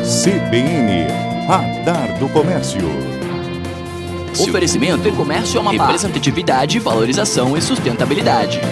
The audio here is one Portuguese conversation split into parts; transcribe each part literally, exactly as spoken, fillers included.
C B N, Radar do Comércio. Oferecimento e Comércio Amapá. Representatividade, valorização e sustentabilidade.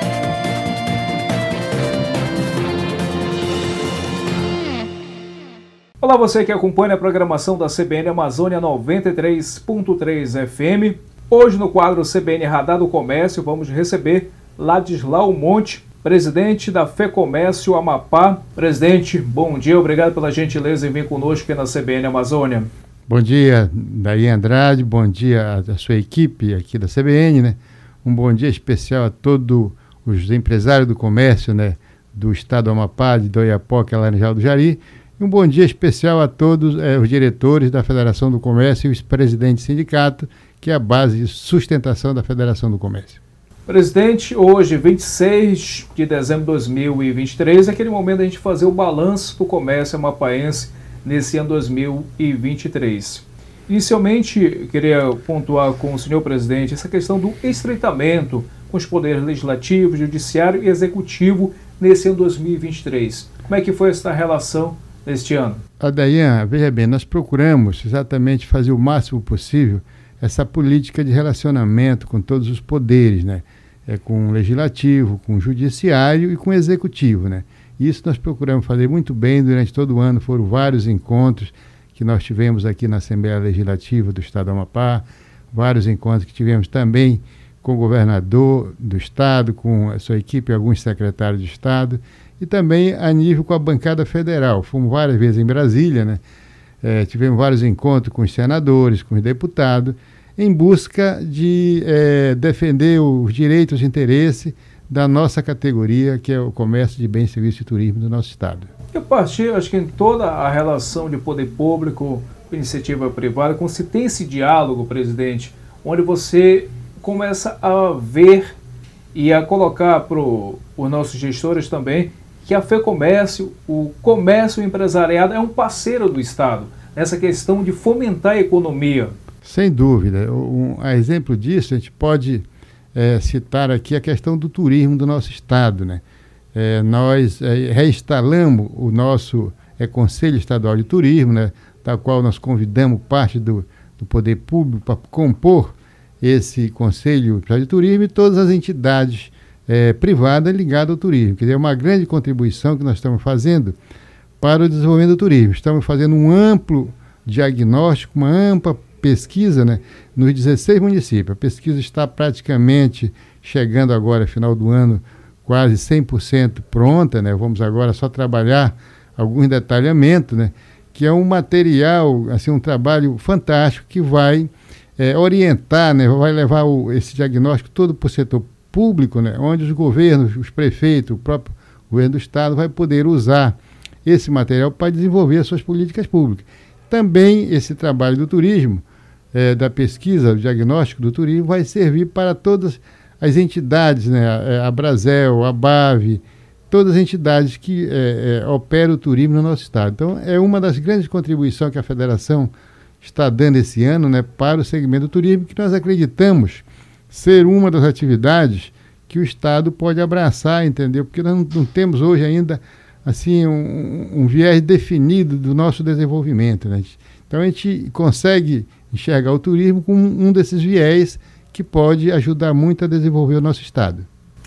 Olá, você que acompanha a programação da C B N Amazônia noventa e três ponto três F M. Hoje no quadro C B N Radar do Comércio vamos receber Ladislau Monte, presidente da FEComércio Amapá. Presidente, bom dia, obrigado pela gentileza em vir conosco aqui na C B N Amazônia. Bom dia, Daí Andrade, bom dia à sua equipe aqui da C B N, né? Um bom dia especial a todos os empresários do comércio, né, do estado do Amapá, de Oiapoque, Laranjal do Jari. E um bom dia especial a todos eh, os diretores da Federação do Comércio e os presidentes do sindicato, que é a base de sustentação da Federação do Comércio. Presidente, hoje, vinte e seis de dezembro de dois mil e vinte e três, é aquele momento da gente fazer o balanço do comércio amapaense nesse ano dois mil e vinte e três. Inicialmente, queria pontuar com o senhor presidente essa questão do estreitamento com os poderes legislativo, judiciário e executivo nesse ano dois mil e vinte e três. Como é que foi essa relação neste ano? Adayan, veja bem, nós procuramos exatamente fazer o máximo possível essa política de relacionamento com todos os poderes, né? É, com o legislativo, com o judiciário e com o executivo, né? Isso nós procuramos fazer muito bem durante todo o ano. Foram vários encontros que nós tivemos aqui na Assembleia Legislativa do Estado do Amapá, vários encontros que tivemos também com o governador do Estado, com a sua equipe, alguns secretários de Estado, e também a nível com a bancada federal. Fomos várias vezes em Brasília, né? É, tivemos vários encontros com os senadores, com os deputados, em busca de é, defender os direitos e interesses da nossa categoria, que é o comércio de bens, serviços e turismo do nosso estado. Eu parti, acho que em toda a relação de poder público, iniciativa privada, quando se tem esse diálogo, presidente, onde você começa a ver e a colocar para os nossos gestores também que a FEComércio, o comércio empresariado, é um parceiro do Estado nessa questão de fomentar a economia. Sem dúvida. Um, a exemplo disso, a gente pode é, citar aqui a questão do turismo do nosso Estado, né? É, nós é, reinstalamos o nosso é, Conselho Estadual de Turismo, né, da qual nós convidamos parte do, do poder público para compor esse Conselho Estadual de Turismo e todas as entidades É, privada ligada ao turismo. Quer dizer, é uma grande contribuição que nós estamos fazendo para o desenvolvimento do turismo. Estamos fazendo um amplo diagnóstico, uma ampla pesquisa, né, nos dezesseis municípios. A pesquisa está praticamente chegando agora, final do ano, quase cem por cento pronta, né? Vamos agora só trabalhar alguns detalhamentos, né, que é um material, assim, um trabalho fantástico que vai é, orientar, né, vai levar o, esse diagnóstico todo para o setor público, né, onde os governos, os prefeitos, o próprio governo do estado vai poder usar esse material para desenvolver as suas políticas públicas. Também esse trabalho do turismo, é, da pesquisa, do diagnóstico do turismo, vai servir para todas as entidades, né, a Brasel, a BAV, todas as entidades que é, é, operam o turismo no nosso estado. Então, é uma das grandes contribuições que a Federação está dando esse ano, né, para o segmento do turismo, que nós acreditamos ser uma das atividades que o Estado pode abraçar, entendeu? Porque nós não, não temos hoje ainda assim, um, um viés definido do nosso desenvolvimento, né? Então a gente consegue enxergar o turismo como um desses viés que pode ajudar muito a desenvolver o nosso Estado.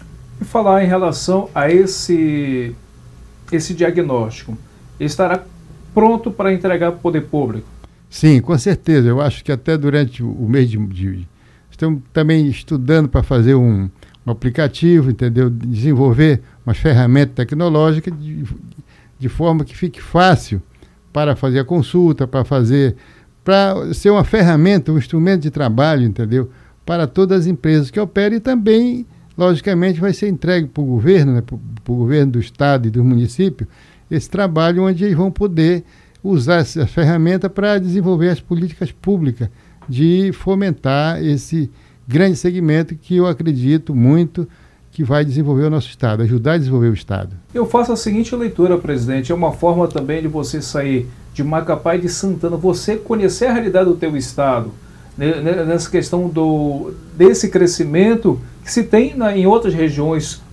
E falar em relação a esse, esse diagnóstico, ele estará pronto para entregar para o poder público? Sim, com certeza. Eu acho que até durante o mês de... de estamos também estudando para fazer um, um aplicativo, entendeu? Desenvolver umas ferramentas tecnológicas de, de forma que fique fácil para fazer a consulta, para fazer, para ser uma ferramenta, um instrumento de trabalho, entendeu? Para todas as empresas que operam e também, logicamente, vai ser entregue para o governo, né? Para o governo do estado e do município, esse trabalho onde eles vão poder usar essa ferramenta para desenvolver as políticas públicas de fomentar esse grande segmento que eu acredito muito que vai desenvolver o nosso Estado, ajudar a desenvolver o Estado. Eu faço a seguinte leitura, presidente, é uma forma também de você sair de Macapá e de Santana, você conhecer a realidade do teu Estado, né, nessa questão do, desse crescimento que se tem na, em outras regiões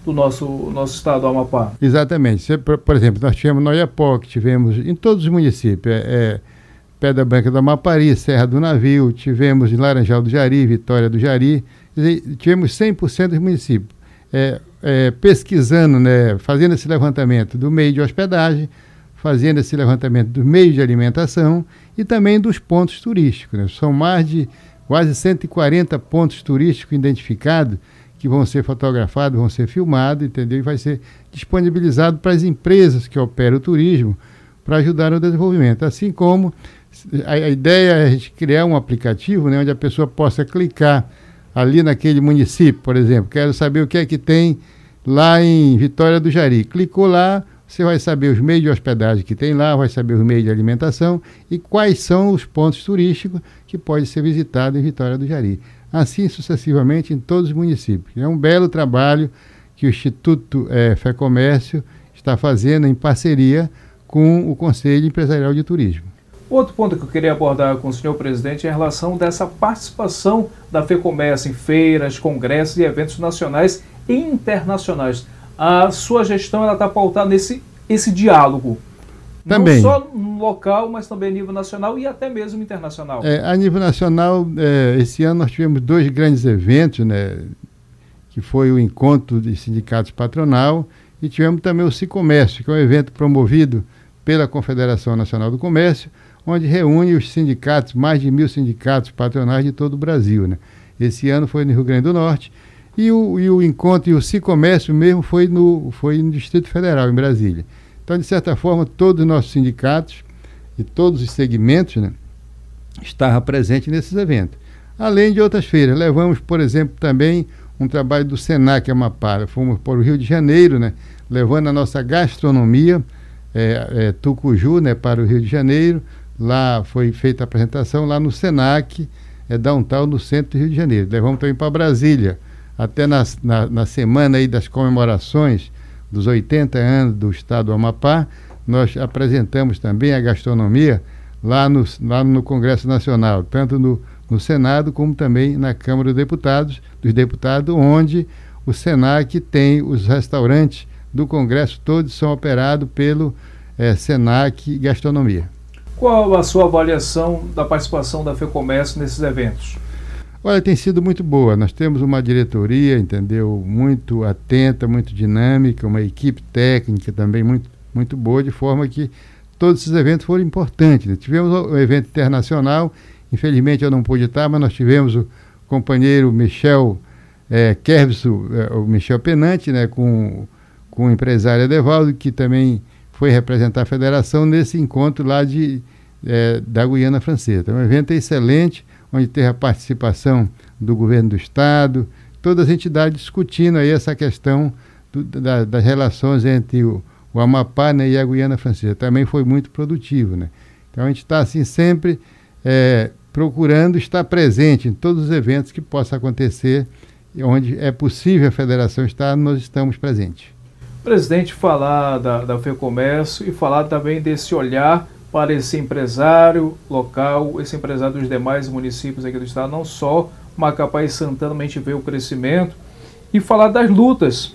do nosso, nosso estado do Amapá. Exatamente. Você, por, por exemplo, nós tivemos no Oiapoque, tivemos em todos os municípios, é, é, Pedra Branca do Amapari, Serra do Navio, tivemos em Laranjal do Jari, Vitória do Jari, dizer, tivemos cem por cento dos municípios é, é, pesquisando, né, fazendo esse levantamento do meio de hospedagem, fazendo esse levantamento do meio de alimentação e também dos pontos turísticos, né? São mais de quase cento e quarenta pontos turísticos identificados que vão ser fotografados, vão ser filmados, entendeu? E vai ser disponibilizado para as empresas que operam o turismo para ajudar no desenvolvimento. Assim como a, a ideia é a gente criar um aplicativo, né, onde a pessoa possa clicar ali naquele município, por exemplo, quero saber o que é que tem lá em Vitória do Jari. Clicou lá, você vai saber os meios de hospedagem que tem lá, vai saber os meios de alimentação e quais são os pontos turísticos que podem ser visitados em Vitória do Jari. Assim sucessivamente em todos os municípios. É um belo trabalho que o Instituto é, FEComércio está fazendo em parceria com o Conselho Empresarial de Turismo. Outro ponto que eu queria abordar com o senhor presidente é em relação dessa participação da FEComércio em feiras, congressos e eventos nacionais e internacionais. A sua gestão está pautada nesse esse diálogo. Também. Não só no local, mas também a nível nacional e até mesmo internacional. É, a nível nacional, é, esse ano nós tivemos dois grandes eventos, né, que foi o Encontro de Sindicatos Patronal e tivemos também o Cicomércio, que é um evento promovido pela Confederação Nacional do Comércio, onde reúne os sindicatos, mais de mil sindicatos patronais de todo o Brasil, né. Esse ano foi no Rio Grande do Norte e o, e o encontro e o Cicomércio mesmo foi no, foi no Distrito Federal, em Brasília. Então, de certa forma, todos os nossos sindicatos e todos os segmentos, né, estavam presentes nesses eventos. Além de outras feiras. Levamos, por exemplo, também um trabalho do Senac Amapá. Fomos para o Rio de Janeiro, né, levando a nossa gastronomia, é, é, Tucuju, né, para o Rio de Janeiro. Lá foi feita a apresentação lá no Senac, é, downtown, no centro do Rio de Janeiro. Levamos também para Brasília, até na, na, na semana aí das comemorações dos oitenta anos do estado do Amapá, nós apresentamos também a gastronomia lá no, lá no Congresso Nacional, tanto no, no Senado como também na Câmara dos Deputados, dos Deputados, onde o Senac tem os restaurantes do Congresso, todos são operados pelo é, Senac Gastronomia. Qual a sua avaliação da participação da FEComércio nesses eventos? Olha, tem sido muito boa. Nós temos uma diretoria, entendeu, muito atenta, muito dinâmica, uma equipe técnica também muito, muito boa, de forma que todos esses eventos foram importantes, né? Tivemos um evento internacional, infelizmente eu não pude estar, mas nós tivemos o companheiro Michel é, Kerviso, é, o Michel Penante, né, com, com o empresário Edevaldo, que também foi representar a federação nesse encontro lá de, é, da Guiana Francesa. Então, um evento excelente, onde teve a participação do governo do estado, todas as entidades discutindo aí essa questão do, da, das relações entre o, o Amapá, né, e a Guiana Francesa. Também foi muito produtivo, né? Então a gente está assim sempre é, procurando estar presente em todos os eventos que possam acontecer, onde é possível a federação estar, nós estamos presentes. Presidente, falar da, da FEComércio e falar também desse olhar para esse empresário local, esse empresário dos demais municípios aqui do estado, não só Macapá e Santana, mas a gente vê o crescimento, e falar das lutas,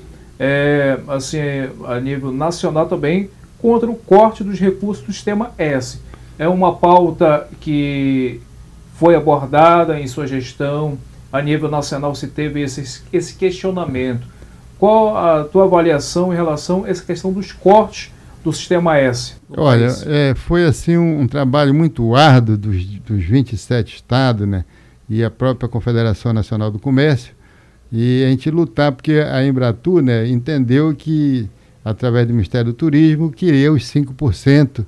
é, assim, a nível nacional também, contra o corte dos recursos do Sistema S. É uma pauta que foi abordada em sua gestão, a nível nacional se teve esse, esse questionamento. Qual a tua avaliação em relação a essa questão dos cortes do Sistema S? Olha, é, foi assim um, um trabalho muito árduo dos, dos vinte e sete estados, né, e a própria Confederação Nacional do Comércio, e a gente lutar, porque a Embratur, né, entendeu que, através do Ministério do Turismo, queria os cinco por cento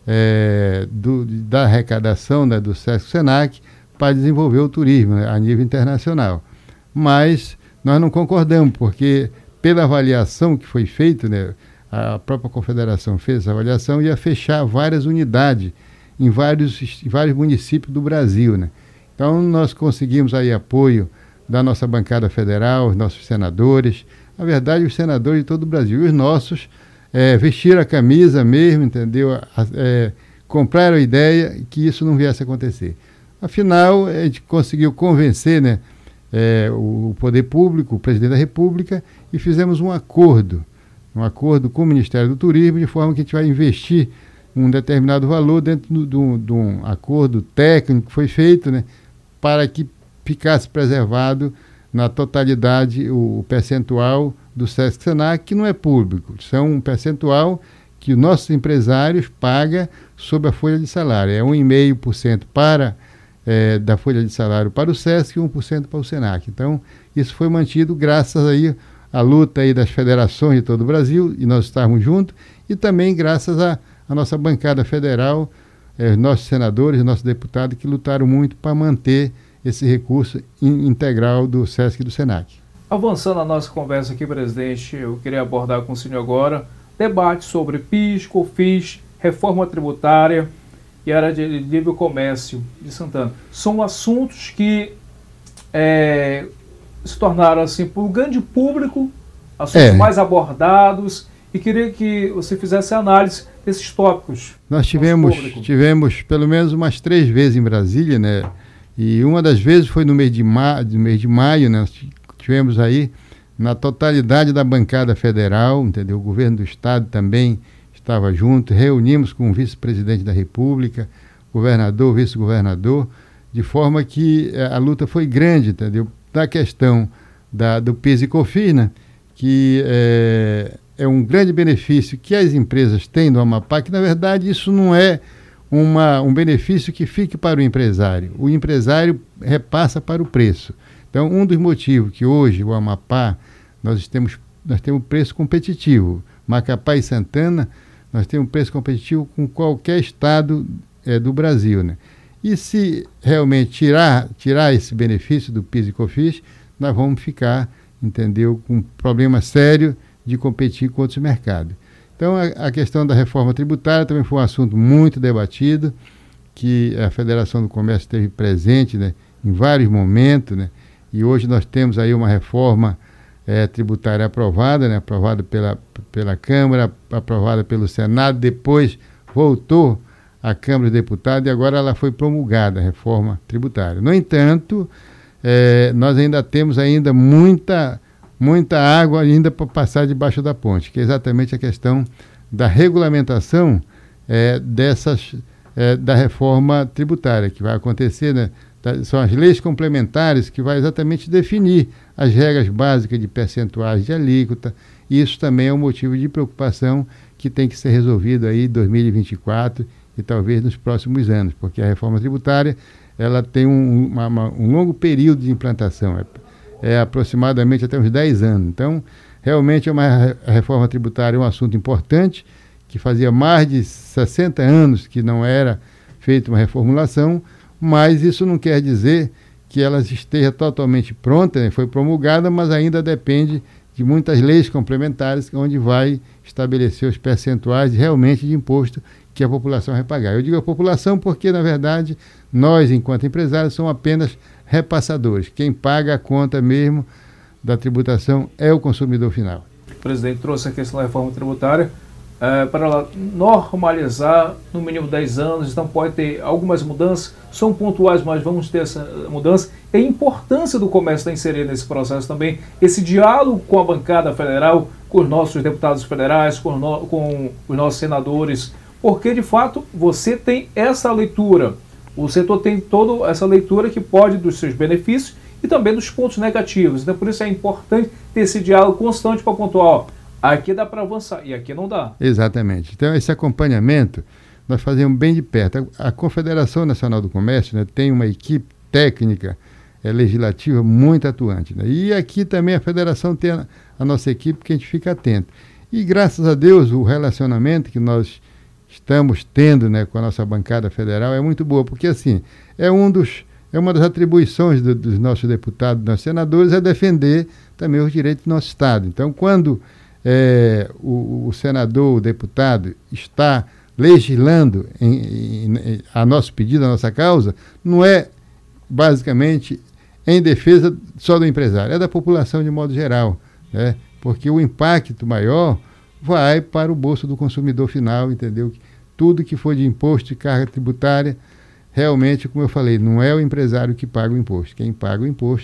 é, do, da arrecadação, né, do Sesc-Senac para desenvolver o turismo, né, a nível internacional. Mas nós não concordamos, porque pela avaliação que foi feita, né, a própria Confederação fez essa avaliação, ia fechar várias unidades em vários, em vários municípios do Brasil, né? Então nós conseguimos aí apoio da nossa bancada federal, os nossos senadores, na verdade os senadores de todo o Brasil, e os nossos é, vestiram a camisa mesmo, entendeu? É, compraram a ideia que isso não viesse a acontecer. Afinal, a gente conseguiu convencer, né, é, o poder público, o presidente da República, e fizemos um acordo, um acordo com o Ministério do Turismo, de forma que a gente vai investir um determinado valor dentro de um acordo técnico que foi feito, né, para que ficasse preservado na totalidade o, o percentual do Sesc Senac, que não é público, são um percentual que os nossos empresários pagam sobre a folha de salário. É um vírgula cinco por cento para, é, da folha de salário para o Sesc e um por cento para o Senac. Então, isso foi mantido graças aí à luta aí das federações de todo o Brasil, e nós estávamos juntos, e também graças à nossa bancada federal, é, nossos senadores, nossos deputados, que lutaram muito para manter esse recurso in, integral do Sesc e do Senac. Avançando a nossa conversa aqui, presidente, eu queria abordar com o senhor agora debate sobre PIS, COFINS, reforma tributária e área de livre comércio de Santana. São assuntos que é, se tornaram, assim, para o grande público, assuntos é. mais abordados, e queria que você fizesse análise desses tópicos. Nós tivemos, tivemos pelo menos umas três vezes em Brasília, né? E uma das vezes foi no mês de, ma no mês de maio, né? Nós tivemos aí na totalidade da bancada federal, entendeu? O governo do estado também estava junto, reunimos com o vice-presidente da República, governador, vice-governador, de forma que a luta foi grande, entendeu? Da questão da, do PIS e COFINS, né? Que é, é um grande benefício que as empresas têm no Amapá, que na verdade isso não é uma, um benefício que fique para o empresário. O empresário repassa para o preço. Então, um dos motivos que hoje o Amapá, nós temos, nós temos preço competitivo. Macapá e Santana, nós temos preço competitivo com qualquer estado é, do Brasil, né? E se realmente tirar, tirar esse benefício do PIS e COFINS, nós vamos ficar, entendeu, com um problema sério de competir com outros mercados. Então, a, a questão da reforma tributária também foi um assunto muito debatido, que a Federação do Comércio esteve presente, né, em vários momentos, né? E hoje nós temos aí uma reforma é, tributária aprovada, né, aprovada pela, pela Câmara, aprovada pelo Senado, depois voltou à Câmara dos Deputados e agora ela foi promulgada, a reforma tributária. No entanto, é, nós ainda temos ainda muita, muita água ainda para passar debaixo da ponte, que é exatamente a questão da regulamentação é, dessas, é, da reforma tributária, que vai acontecer, né? São as leis complementares que vai exatamente definir as regras básicas de percentuais de alíquota, e isso também é um motivo de preocupação que tem que ser resolvido aí em dois mil e vinte e quatro e talvez nos próximos anos, porque a reforma tributária ela tem um, uma, uma, um longo período de implantação, é, é aproximadamente até uns dez anos. Então, realmente é uma, a reforma tributária é um assunto importante, que fazia mais de sessenta anos que não era feita uma reformulação, mas isso não quer dizer que ela esteja totalmente pronta, né? Foi promulgada, mas ainda depende de muitas leis complementares, onde vai estabelecer os percentuais realmente de imposto que a população vai pagar. Eu digo a população porque, na verdade, nós, enquanto empresários, somos apenas repassadores. Quem paga a conta mesmo da tributação é o consumidor final. O presidente trouxe a questão da reforma tributária é, para ela normalizar no mínimo dez anos, então pode ter algumas mudanças, são pontuais, mas vamos ter essa mudança. E a importância do comércio estar inserido nesse processo também, esse diálogo com a bancada federal, com os nossos deputados federais, com, no, com os nossos senadores, porque de fato você tem essa leitura, o setor tem toda essa leitura que pode dos seus benefícios e também dos pontos negativos. Então por isso é importante ter esse diálogo constante para pontuar, ó, aqui dá para avançar e aqui não dá. Exatamente. Então esse acompanhamento nós fazemos bem de perto. A, a Confederação Nacional do Comércio, né, tem uma equipe técnica é, legislativa muito atuante, né? E aqui também a federação tem a, a nossa equipe que a gente fica atento. E graças a Deus o relacionamento que nós estamos tendo, né, com a nossa bancada federal é muito boa, porque assim, é, um dos, é uma das atribuições do, dos nossos deputados, dos nossos senadores, é defender também os direitos do nosso Estado. Então, quando é, o, o senador, o deputado, está legislando em, em, em, a nosso pedido, a nossa causa, não é basicamente em defesa só do empresário, é da população de modo geral, né, porque o impacto maior vai para o bolso do consumidor final, entendeu? Tudo que for de imposto e carga tributária, realmente, como eu falei, não é o empresário que paga o imposto. Quem paga o imposto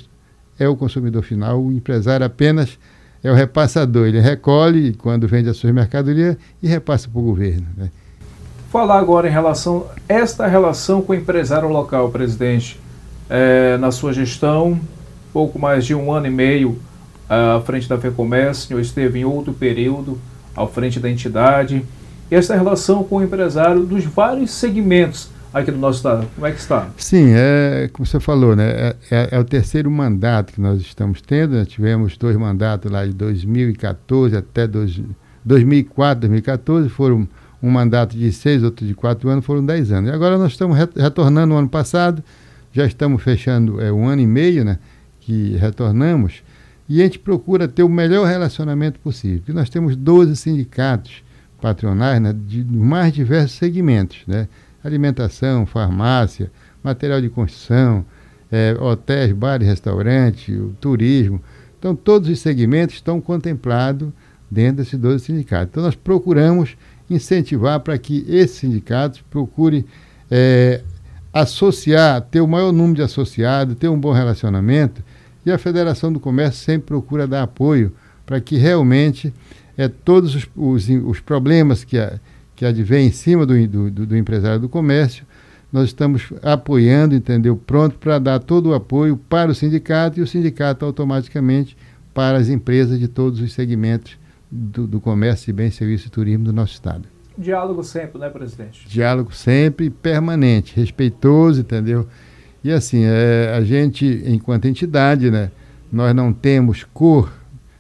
é o consumidor final, o empresário apenas é o repassador, ele recolhe quando vende as suas mercadorias e repassa para o governo, né? Falar agora em relação a esta relação com o empresário local, presidente, é, na sua gestão, pouco mais de um ano e meio à frente da FEComércio, eu esteve em outro período à frente da entidade, e essa relação com o empresário dos vários segmentos aqui do nosso estado, como é que está? Sim, é como você falou, né? É, é, é o terceiro mandato que nós estamos tendo, né? Tivemos dois mandatos lá de dois mil e quatorze até dois mil e quatro, dois mil e quatorze, foram um mandato de seis, outro de quatro anos, foram dez anos. E agora nós estamos retornando no ano passado, já estamos fechando é, um ano e meio, né, que retornamos, e a gente procura ter o melhor relacionamento possível. E nós temos doze sindicatos patronais, né, de mais diversos segmentos, né, alimentação, farmácia, material de construção, é, hotéis, bares, restaurantes, o turismo. Então, todos os segmentos estão contemplados dentro desses doze sindicatos. Então, nós procuramos incentivar para que esses sindicatos procurem é, associar, ter o maior número de associados, ter um bom relacionamento, e a Federação do Comércio sempre procura dar apoio para que realmente é, todos os, os, os problemas que, a, que advêm em cima do, do, do empresário do comércio, nós estamos apoiando, entendeu? Pronto para dar todo o apoio para o sindicato e o sindicato automaticamente para as empresas de todos os segmentos Do, do comércio de bens, serviços e turismo do nosso estado. Diálogo sempre, né, presidente? Diálogo sempre permanente, respeitoso, entendeu? E assim, é, a gente, enquanto entidade, né, nós não temos cor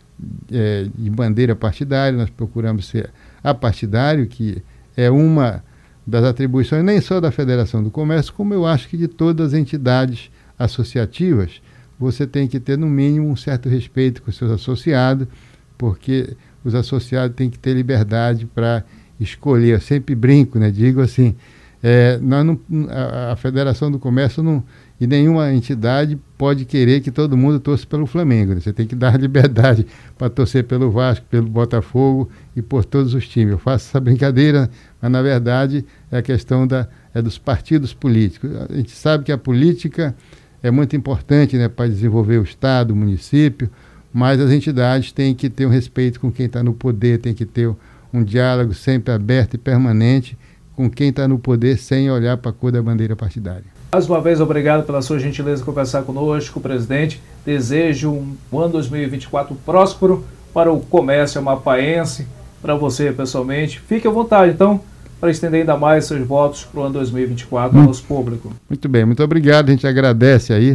é, de bandeira partidária, nós procuramos ser apartidário, que é uma das atribuições nem só da Federação do Comércio, como eu acho que de todas as entidades associativas, você tem que ter no mínimo um certo respeito com os seus associados, porque os associados têm que ter liberdade para escolher. Eu sempre brinco, né? Digo assim, é, nós não, a, a Federação do Comércio não, e nenhuma entidade pode querer que todo mundo torça pelo Flamengo, né? Você tem que dar liberdade para torcer pelo Vasco, pelo Botafogo e por todos os times. Eu faço essa brincadeira, mas na verdade é a questão da, é dos partidos políticos. A gente sabe que a política é muito importante, né, para desenvolver o Estado, o município, mas as entidades têm que ter um respeito com quem está no poder, tem que ter um diálogo sempre aberto e permanente com quem está no poder, sem olhar para a cor da bandeira partidária. Mais uma vez, obrigado pela sua gentileza de conversar conosco, presidente. Desejo um ano dois mil e vinte e quatro próspero para o comércio amapaense, para você pessoalmente. Fique à vontade, então, para estender ainda mais seus votos para o ano dois mil e vinte e quatro ao nosso público. Muito bem, muito obrigado. A gente agradece aí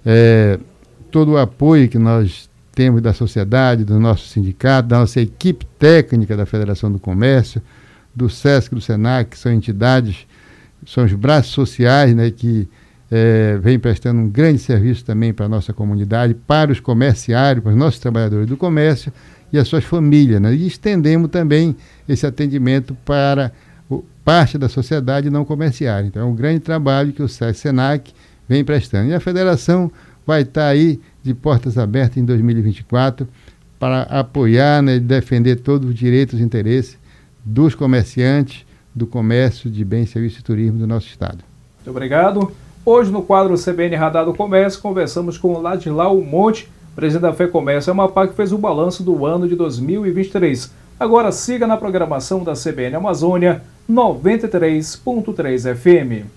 é, todo o apoio que nós temos da sociedade, do nosso sindicato, da nossa equipe técnica da Federação do Comércio, do SESC, do SENAC, que são entidades, são os braços sociais, né, que é, vêm prestando um grande serviço também para a nossa comunidade, para os comerciários, para os nossos trabalhadores do comércio e as suas famílias, né? E estendemos também esse atendimento para o, parte da sociedade não comerciária. Então é um grande trabalho que o SESC SENAC vem prestando. E a Federação vai estar aí de portas abertas em dois mil e vinte e quatro para apoiar, né, e defender todos os direitos e interesses dos comerciantes, do comércio de bens, serviços e turismo do nosso estado. Muito obrigado. Hoje no quadro C B N Radar do Comércio, conversamos com o Ladislau Monte, presidente da FEComércio Amapá, que fez o balanço do ano de dois mil e vinte e três. Agora siga na programação da C B N Amazônia noventa e três ponto três F M.